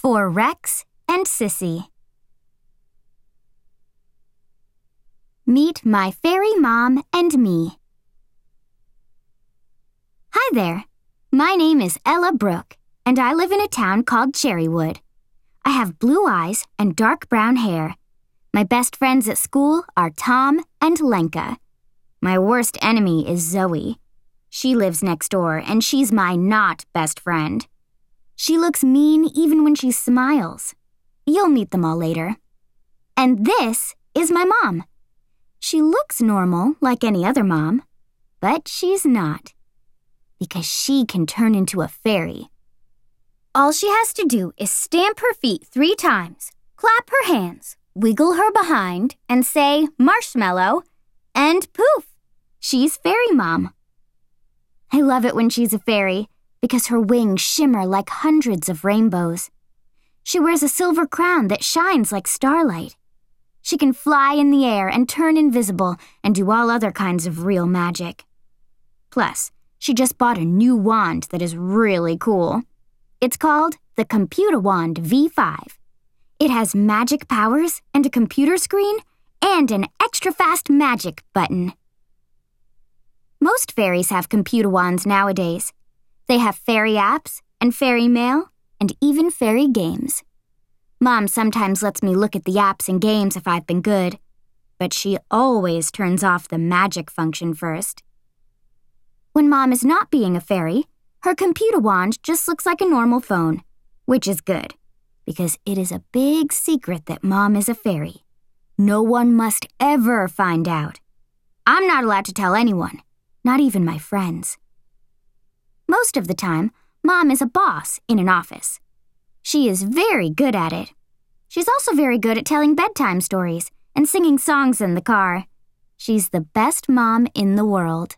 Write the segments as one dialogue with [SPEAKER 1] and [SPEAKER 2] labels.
[SPEAKER 1] for Rex and Sissy. Meet my fairy mom and me. Hi there. My name is Ella Brooke, and I live in a town called Cherrywood. I have blue eyes and dark brown hair. My best friends at school are Tom and Lenka. My worst enemy is Zoe. She lives next door, and she's my not best friend. She looks mean even when she smiles. You'll meet them all later. And this is my mom. She looks normal like any other mom, but she's not. Because she can turn into a fairy. All she has to do is stamp her feet 3 times, clap her hands, wiggle her behind, and say, "Marshmallow," and poof, she's Fairy Mom. I love it when she's a fairy because her wings shimmer like hundreds of rainbows. She wears a silver crown that shines like starlight. She can fly in the air and turn invisible and do all other kinds of real magic. Plus, she just bought a new wand that is really cool. It's called the Computawand V5. It has magic powers and a computer screen and an extra-fast magic button. Most fairies have Computawands nowadays. They have fairy apps and fairy mail and even fairy games. Mom sometimes lets me look at the apps and games if I've been good, but she always turns off the magic function first. When Mom is not being a fairy, her Computawand just looks like a normal phone, which is good, because it is a big secret that Mom is a fairy. No one must ever find out. I'm not allowed to tell anyone, not even my friends. Most of the time, Mom is a boss in an office. She is very good at it. She's also very good at telling bedtime stories and singing songs in the car. She's the best mom in the world.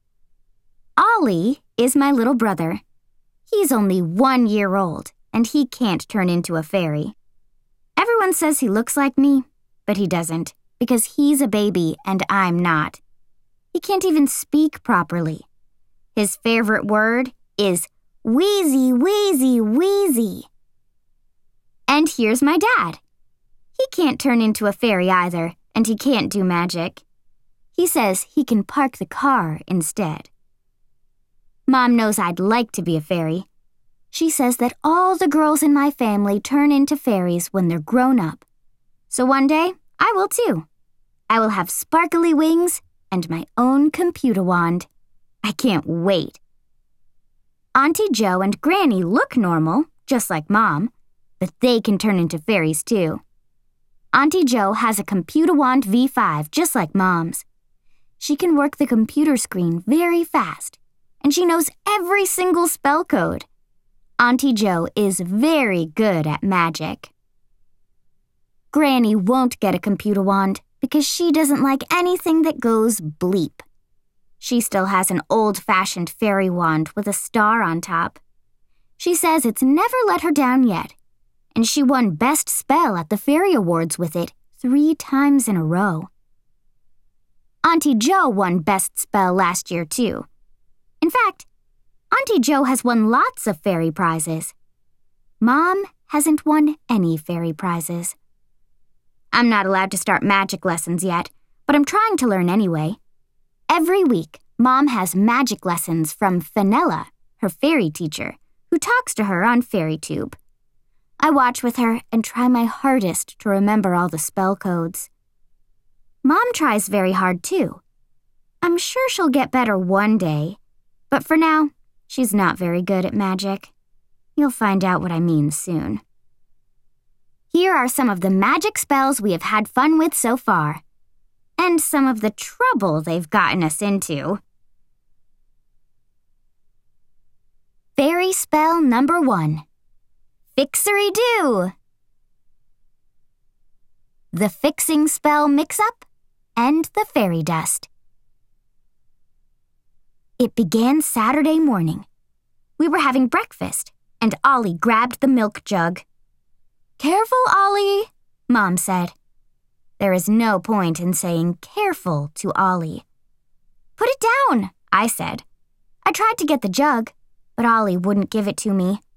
[SPEAKER 1] Ollie is my little brother. He's only 1 year old, and he can't turn into a fairy. Everyone says he looks like me, but he doesn't, because he's a baby and I'm not. He can't even speak properly. His favorite word is wheezy, wheezy, wheezy. And here's my dad. He can't turn into a fairy either, and he can't do magic. He says he can park the car instead. Mom knows I'd like to be a fairy. She says that all the girls in my family turn into fairies when they're grown up. So one day, I will too. I will have sparkly wings and my own Computawand. I can't wait. Auntie Jo and Granny look normal, just like Mom, but they can turn into fairies too. Auntie Jo has a Computawand V5 just like Mom's. She can work the computer screen very fast, and she knows every single spell code. Auntie Jo is very good at magic. Granny won't get a Computawand because she doesn't like anything that goes bleep. She still has an old-fashioned fairy wand with a star on top. She says it's never let her down yet, and she won Best Spell at the Fairy Awards with it 3 times in a row. Auntie Jo won Best Spell last year, too. In fact, Auntie Jo has won lots of fairy prizes. Mom hasn't won any fairy prizes. I'm not allowed to start magic lessons yet, but I'm trying to learn anyway. Every week, Mom has magic lessons from Fenella, her fairy teacher, who talks to her on FairyTube. I watch with her and try my hardest to remember all the spell codes. Mom tries very hard, too. I'm sure she'll get better one day, but for now, she's not very good at magic. You'll find out what I mean soon. Here are some of the magic spells we have had fun with so far, and some of the trouble they've gotten us into. Fairy spell number 1. Fixery-doo! The fixing spell mix-up and the fairy dust. It began Saturday morning. We were having breakfast, and Ollie grabbed the milk jug. "Careful, Ollie," Mom said. There is no point in saying careful to Ollie. "Put it down," I said. I tried to get the jug, but Ollie wouldn't give it to me.